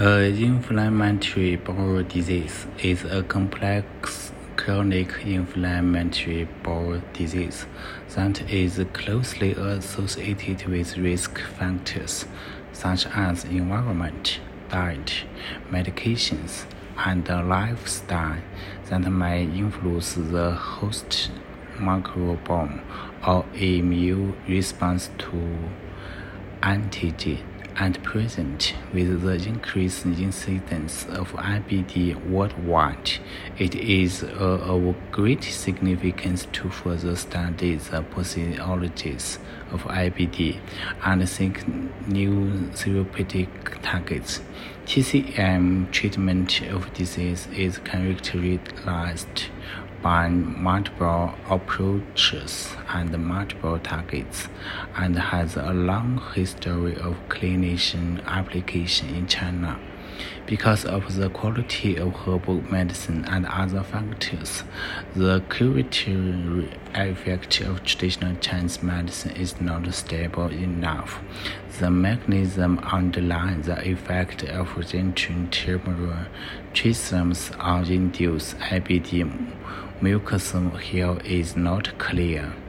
Inflammatory bowel disease is a complex chronic inflammatory bowel disease that is closely associated with risk factors such as environment, diet, medications, and lifestyle that may influence the host microbiome or immune response to antigen, and present with the increased incidence of IBD worldwide, it is of great significance to further study the pathologies of IBD and seek new therapeutic targets. TCM treatment of disease is characterized by multiple approaches and multiple targets, and has a long history of clinician application in China. Because of the quality of herbal medicine and other factors, the curative effect of traditional Chinese medicine is not stable enough. The mechanism underlying the effect of gentle trisomes on induced IBD mucosal health is not clear.